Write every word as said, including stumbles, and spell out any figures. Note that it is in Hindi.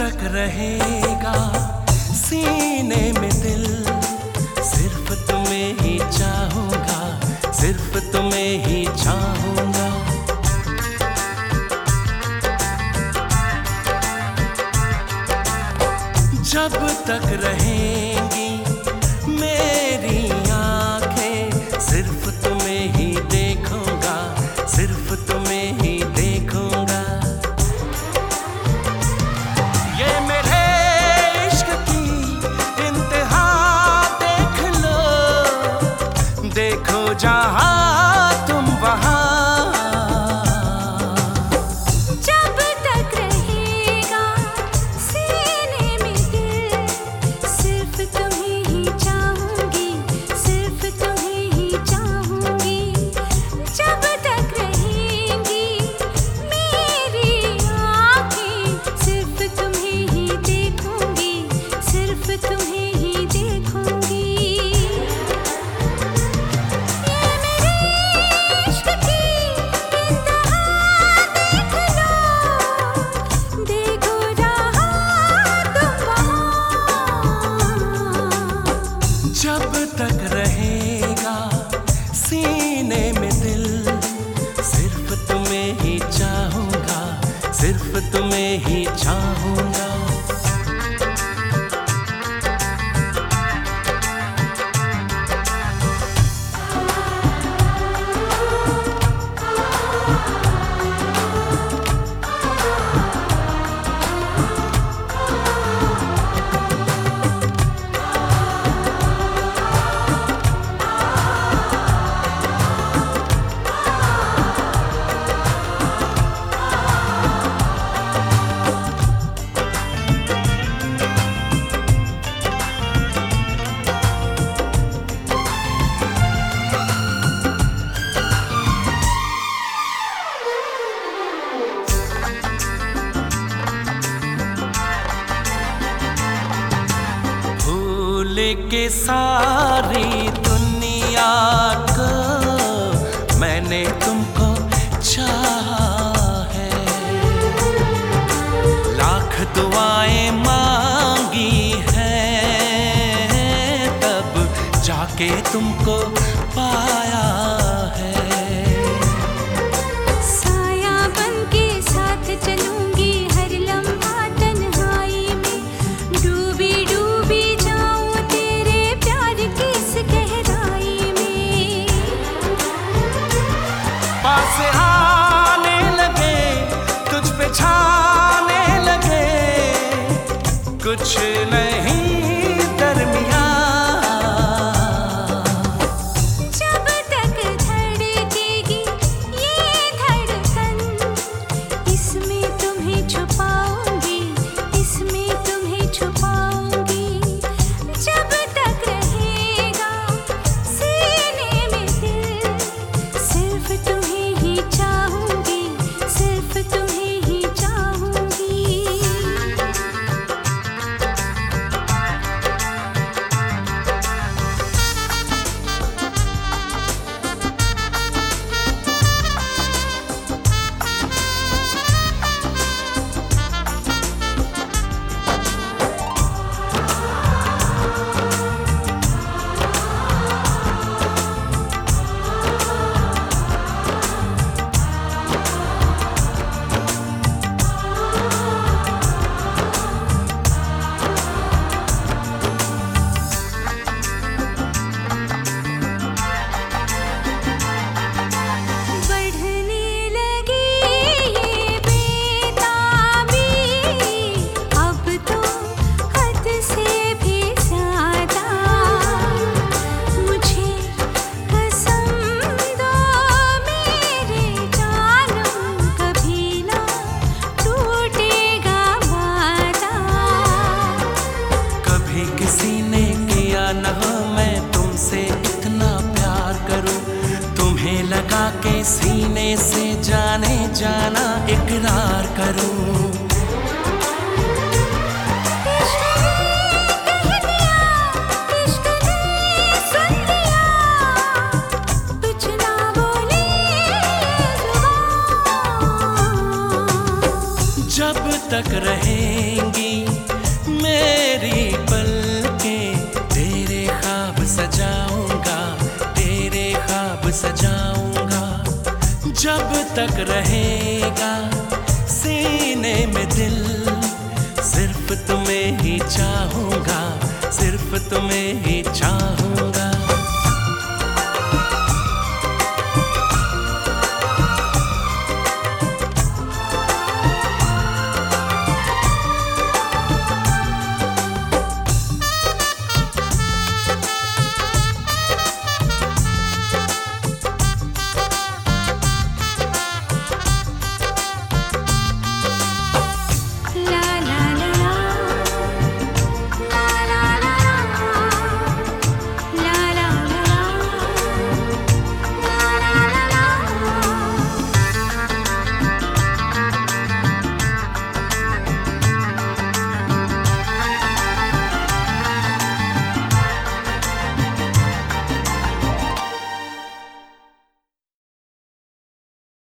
तक रहेगा सीने में दिल, सिर्फ तुम्हें ही चाहूंगा, सिर्फ तुम्हें ही चाहूंगा। जब तक रहेंगी मेरी आंखें, सिर्फ तुम्हें ही देखूंगा, सिर्फ तुम्हें ही देखूंगा। ये मेरे इश्क की इंतहा देख लो, देखो जहां तुम वहां। जब तक रहेगा सीने में दिल, सिर्फ तुम्हें ही चाहूंगा, सिर्फ तुम्हें ही चाहूंगा। के सारी दुनिया को मैंने तुमको चाहा है, लाख दुआएं मांगी हैं, तब जाके तुमको पाया है। साया बन के साथ चलूंगी हर लम्हा तन्हाई में, डूबी डूबी पास आने लगे, तुझ पे छाने लगे, कुछ नहीं दरमियां। जब तक धड़केगी ये धड़कन, इसमें तुम्हें छुपाऊंगी, इसमें तुम्हें छुपाऊंगी। जब तक रहेगा सीने में दिल, सिर्फ तुम्हें ही चाहूंगी, सिर्फ तुम्हें ही चाहूंगी। किसी ने किया न हो मैं तुमसे इतना प्यार करूं, तुम्हें लगा के सीने से जाने जाना इकरार करूं। जब तक रहेंगी जब तक रहेगा सीने में दिल, सिर्फ तुम्हें ही चाहूंगा, सिर्फ तुम्हें ही चाहूंगा।